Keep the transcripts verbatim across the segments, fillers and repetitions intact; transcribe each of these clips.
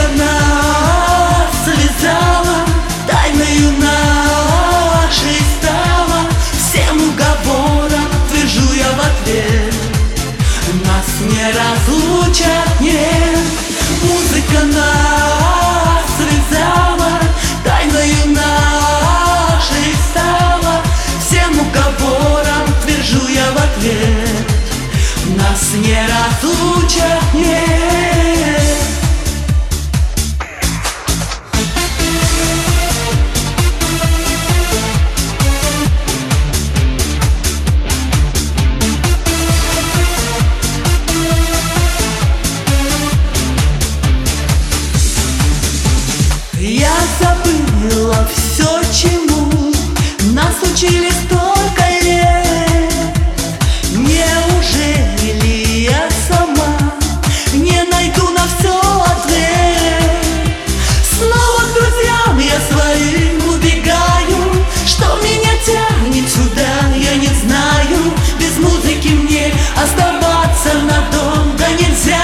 нас связала, тайною нашей стала. Всем уговорам твержу я в ответ: нас не разлучат, нет. Музыка нас связала, тайною нашей стала. Всем уговорам твержу я в ответ: нас не разлучат, нет. Я забыла все, чему нас учили столько лет. Неужели я сама не найду на все ответ? Снова к друзьям я своим убегаю. Что меня тянет сюда, я не знаю. Без музыки мне оставаться надолго нельзя.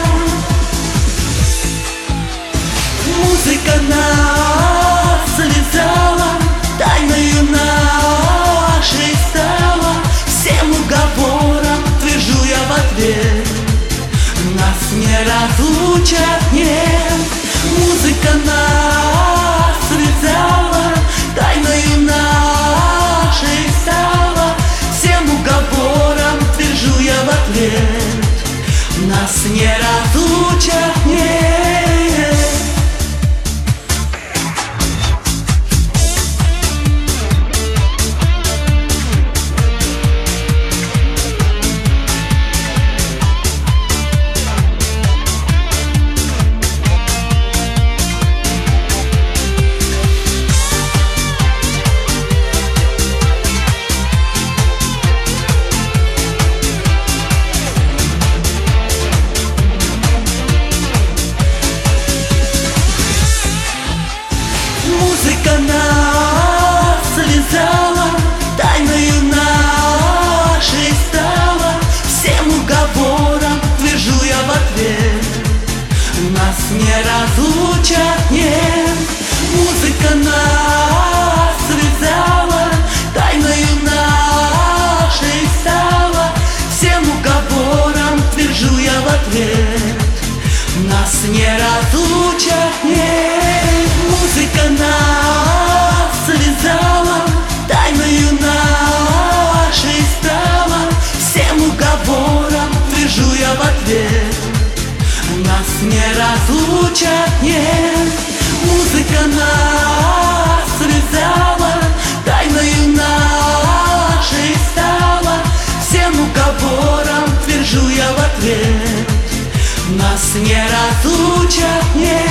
Музыка нас связала, тайною нашей стала. Всем уговорам твержу я в ответ: нас не разлучат, нет. Музыка нас связала, тайною нашей стала. Всем уговорам твержу я в ответ: нас не разлучат, нет. Музыка нас связала, тайною нашей стала. Всем уговорам твержу я в ответ: нас не разлучат, нет. Музыка нас связала, тайною нашей стала. Всем уговорам твержу я в ответ: нас не разлучат, нет. Музыка нас связала, тайною нашей стала. Всем уговорам твержу я в ответ: нас не разлучат, нет. Музыка нас связала, тайною нашей стала. Всем уговорам твержу я в ответ: нас не разлучат, нет.